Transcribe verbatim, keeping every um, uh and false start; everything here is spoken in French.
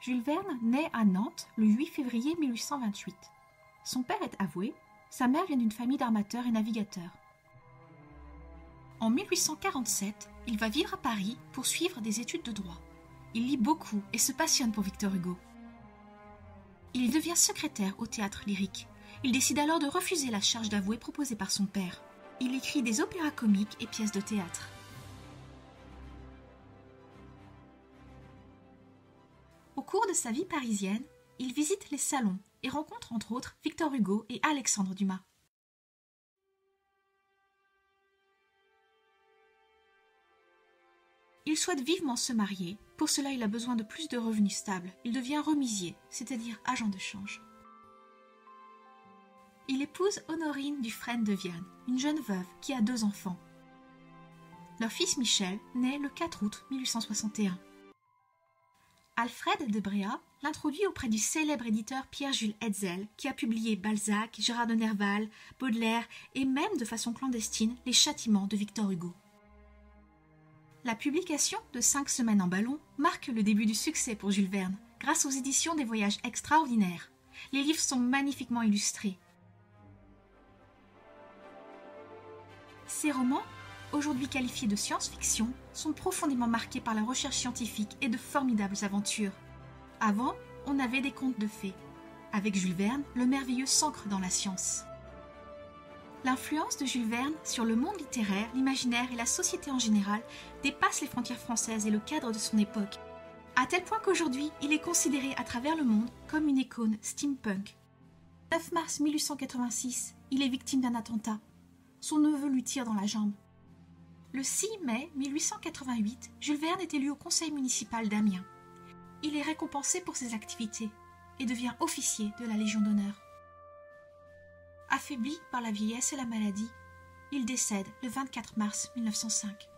Jules Verne naît à Nantes le huit février mille huit cent vingt-huit. Son père est avoué, sa mère vient d'une famille d'armateurs et navigateurs. En mille huit cent quarante-sept, il va vivre à Paris pour suivre des études de droit. Il lit beaucoup et se passionne pour Victor Hugo. Il devient secrétaire au théâtre lyrique. Il décide alors de refuser la charge d'avoué proposée par son père. Il écrit des opéras comiques et pièces de théâtre. Au cours de sa vie parisienne, il visite les salons et rencontre entre autres Victor Hugo et Alexandre Dumas. Il souhaite vivement se marier. Pour cela, il a besoin de plus de revenus stables. Il devient remisier, c'est-à-dire agent de change. Il épouse Honorine Dufresne de Viane, une jeune veuve qui a deux enfants. Leur fils Michel naît le quatre août mille huit cent soixante et un. Alfred de Bréhat l'introduit auprès du célèbre éditeur Pierre-Jules Hetzel, qui a publié Balzac, Gérard de Nerval, Baudelaire et même de façon clandestine les châtiments de Victor Hugo. La publication de Cinq semaines en ballon marque le début du succès pour Jules Verne, grâce aux éditions des Voyages extraordinaires. Les livres sont magnifiquement illustrés. Ces romans, aujourd'hui qualifiés de science-fiction, sont profondément marqués par la recherche scientifique et de formidables aventures. Avant, on avait des contes de fées. Avec Jules Verne, le merveilleux s'ancre dans la science. L'influence de Jules Verne sur le monde littéraire, l'imaginaire et la société en général dépasse les frontières françaises et le cadre de son époque, à tel point qu'aujourd'hui, il est considéré à travers le monde comme une icône steampunk. Le neuf mars mille huit cent quatre-vingt-six, il est victime d'un attentat. Son neveu lui tire dans la jambe. Le six mai mille huit cent quatre-vingt-huit, Jules Verne est élu au conseil municipal d'Amiens. Il est récompensé pour ses activités et devient officier de la Légion d'honneur. Affaibli par la vieillesse et la maladie, il décède le vingt-quatre mars mille neuf cent cinq.